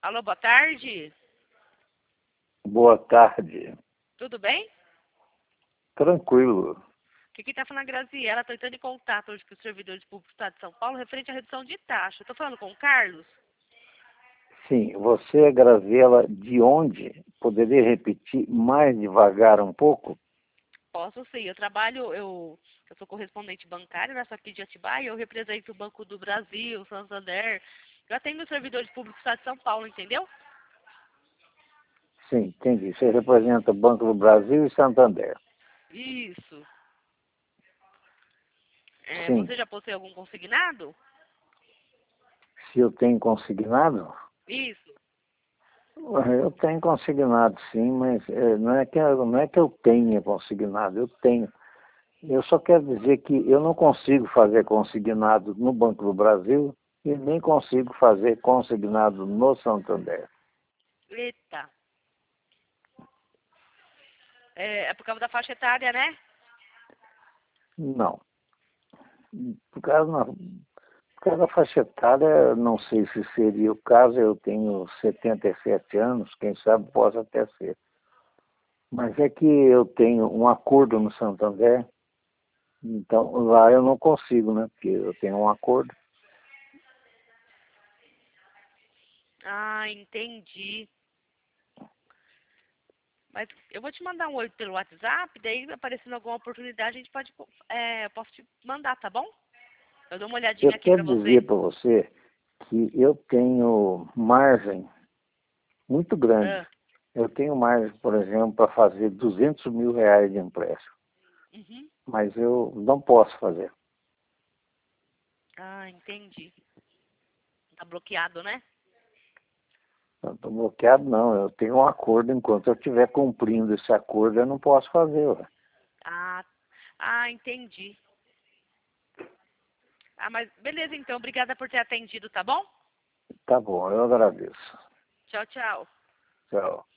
Alô, boa tarde. Boa tarde. Tudo bem? Tranquilo. Aqui tá falando a Graziela, estou entrando em contato hoje com os servidores públicos do Estado de São Paulo referente à redução de taxa. Estou falando com o Carlos? Sim, você é Graziela de onde? Poderia repetir mais devagar um pouco? Posso sim. Eu sou correspondente bancário, né, só aqui de Atibaia, eu represento o Banco do Brasil, Santander. Eu atendo os servidores públicos do Estado de São Paulo, entendeu? Sim, entendi. Você representa o Banco do Brasil e Santander. Isso. Sim. Você já possui algum consignado? Se eu tenho consignado? Isso. Eu tenho consignado, sim, mas não é que eu tenha consignado, eu tenho. Eu só quero dizer que eu não consigo fazer consignado no Banco do Brasil e nem consigo fazer consignado no Santander. Eita. É por causa da faixa etária, né? Não. Por causa da faixa etária, não sei se seria o caso, eu tenho 77 anos, quem sabe possa até ser. Mas é que eu tenho um acordo no Santander, então lá eu não consigo, né? Porque eu tenho um acordo. Ah, entendi. Mas eu vou te mandar um oi pelo WhatsApp, daí aparecendo alguma oportunidade, a gente pode, eu posso te mandar, tá bom? Eu dou uma Eu olhadinha aqui quero pra dizer você. para você que eu tenho margem muito grande. Ah, Eu tenho margem, por exemplo, para fazer R$ 200.000 de empréstimo, uhum. mas eu não posso fazer. Ah, entendi. Tá bloqueado, né? Eu estou bloqueado, não. Eu tenho um acordo. Enquanto eu estiver cumprindo esse acordo, eu não posso fazer. Ué. Ah, entendi. Ah, mas beleza então, obrigada por ter atendido, tá bom? Tá bom, eu agradeço. Tchau, tchau. Tchau.